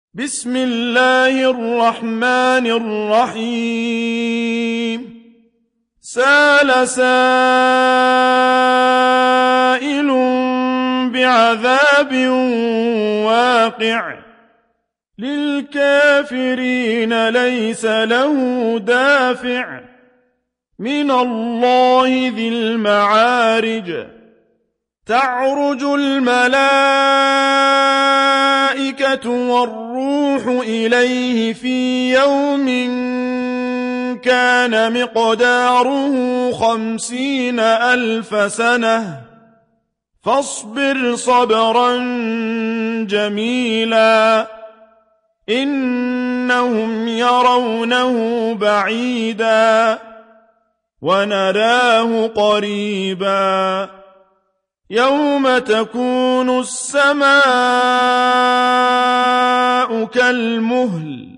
بسم الله الرحمن الرحيم سأل سائل بعذاب واقع للكافرين ليس له دافع من الله ذي المعارج تعرج الملائكة والروح إليه في يوم كان مقداره 50,000 سنة فاصبر صبرا جميلا إنهم يرونه بعيدا ونراه قريبا يوم تكون السماء كالمهل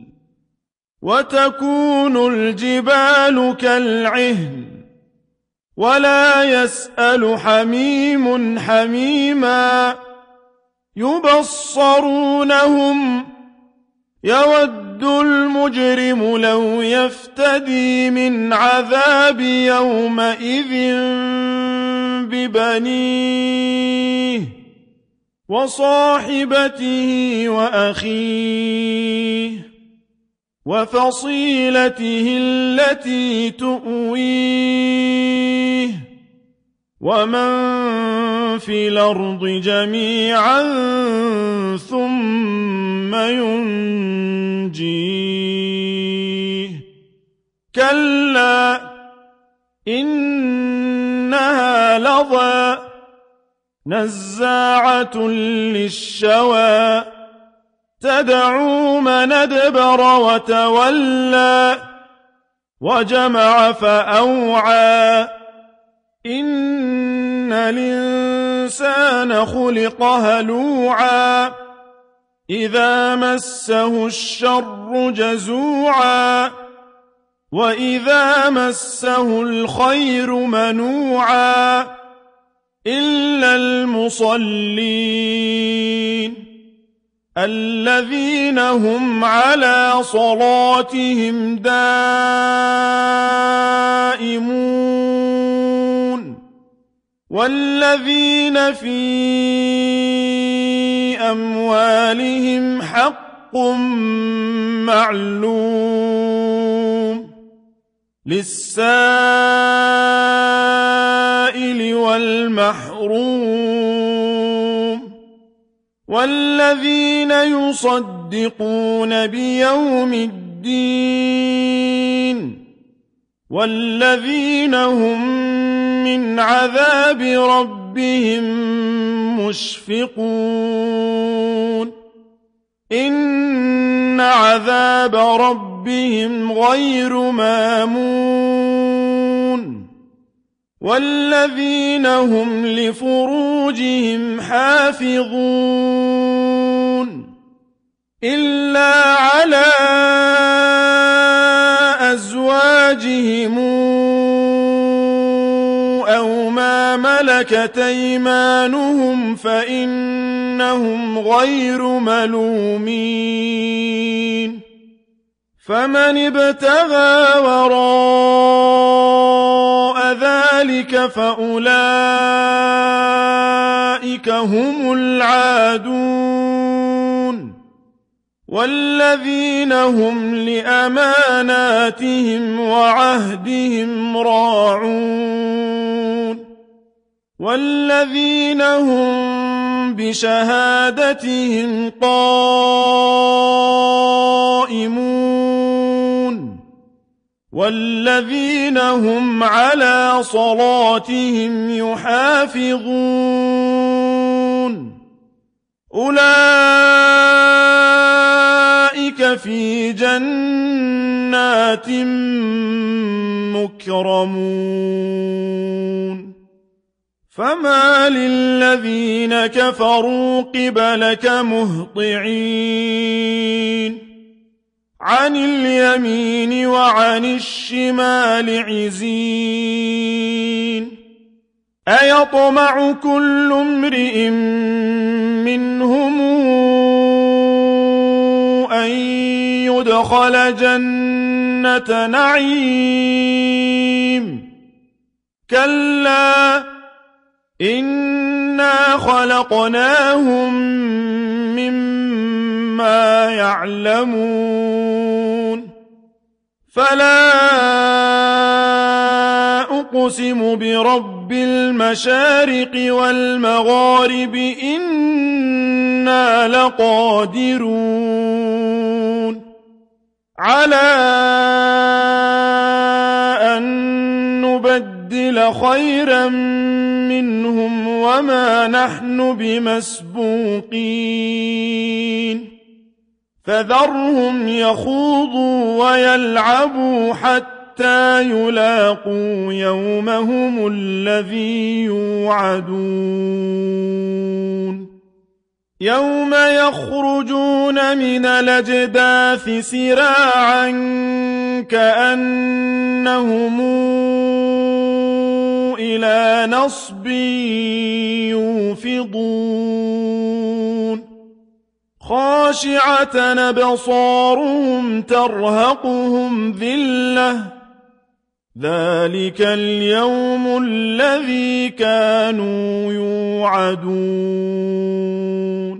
وتكون الجبال كالعهن ولا يسأل حميم حميما يبصرونهم يود المجرم لو يفتدي من عذاب يومئذ ببنيه وصاحبته وأخيه وفصيلته التي تؤويه ومن في الأرض جميعا ثم ينجيه كلا إنها لظى نزاعة للشوى تدعو من أدبر وتولى وجمع فأوعى إن الإنسان خلق هلوعا إذا مسه الشر جزوعا وإذا مسه الخير منوعا إلا المصلين الذين هم على صلاتهم دائمون والذين في أموالهم حق معلوم للسائل والمحروم والذين يصدقون بيوم الدين والذين هم من عذاب ربهم مشفقون إن عذاب ربهم غير مامون والذين هم لفروجهم حافظون إلا على أزواجهم أو ما ملكت أيمانهم فإنهم غير ملومين فمن ابتغى وراء ذلك فأولئك هم العادون والذين هم لأماناتهم وعهدهم راعون والذين هم بشهادتهم قائمون والذين هم على صلاتهم يحافظون أولئك في جنات مكرمون فما للذين كفروا قبلك مهطعين عن اليمين وعن الشمال عزين أيطمع كل امرئ منهم ليدخل جنة نعيم كلا إنا خلقناهم مما يعلمون فلا أقسم برب المشارق والمغارب إنا لقادرون على أن نبدل خيرا منهم وما نحن بمسبوقين فذرهم يخوضوا ويلعبوا حتى يلاقوا يومهم الذي يوعدون يوم يخرجون من الأجداث سراعا كأنهم إلى نصب يوفضون خاشعة أبصارهم ترهقهم ذلة ذلك اليوم الذي كانوا يوعدون